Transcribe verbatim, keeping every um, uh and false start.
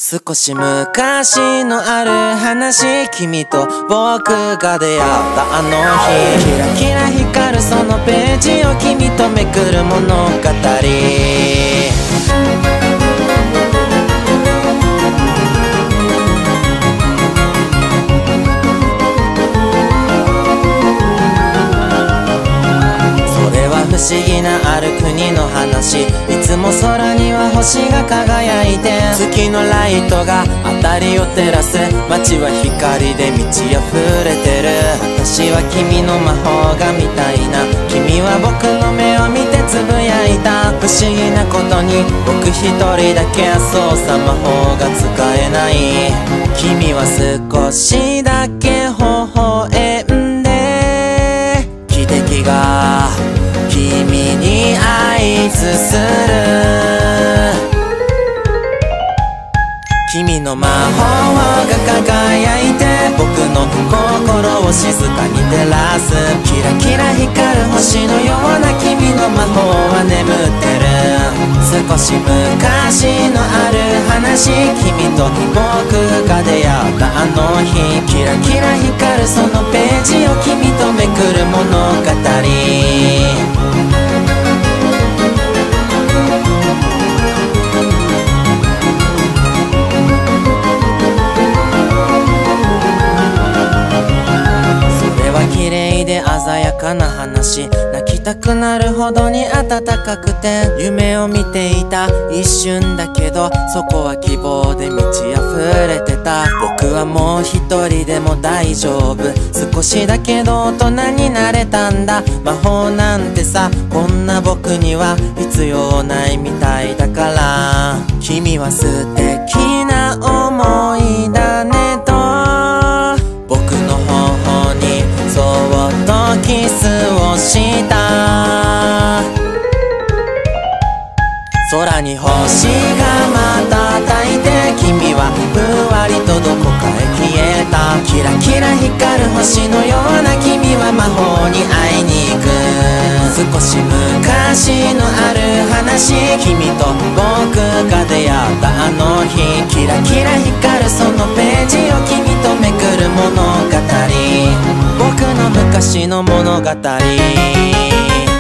少し昔のある話、君と僕が出会ったあの日、キラキラ光るそのページを君とめくる物語。不思議なある国の話、いつも空には星が輝いて、月のライトが辺りを照らす、街は光で満ち溢れてる。私は君の魔法が見たいな、君は僕の目を見てつぶやいた。不思議なことに僕一人だけ操作魔法が使えない。君は少しだけ微笑んで、汽笛が君に合図する。君の魔法が輝いて僕の心を静かに照らす。キラキラ光る星のような君の魔法は眠ってる。少し昔のある話、君と僕が出会ったあの日、キラキラ光るそのページを君とめくる物語。綺麗で鮮やかな話、泣きたくなるほどに暖かくて、夢を見ていた一瞬だけど、そこは希望で満ち溢れてた。僕はもう一人でも大丈夫、少しだけど大人になれたんだ。魔法なんてさ、こんな僕には必要ないみたいだから。君は素敵な思いだねと僕の頬にそっとキスをした。空に星が瞬いて、君はふわりとどこかへ消えた。キラキラ光る星のような君は魔法に会いに行く。少し昔のある話、君と僕が出会ったあの日、キラキラ光るそのページを君とめくる物語。僕の昔の物語。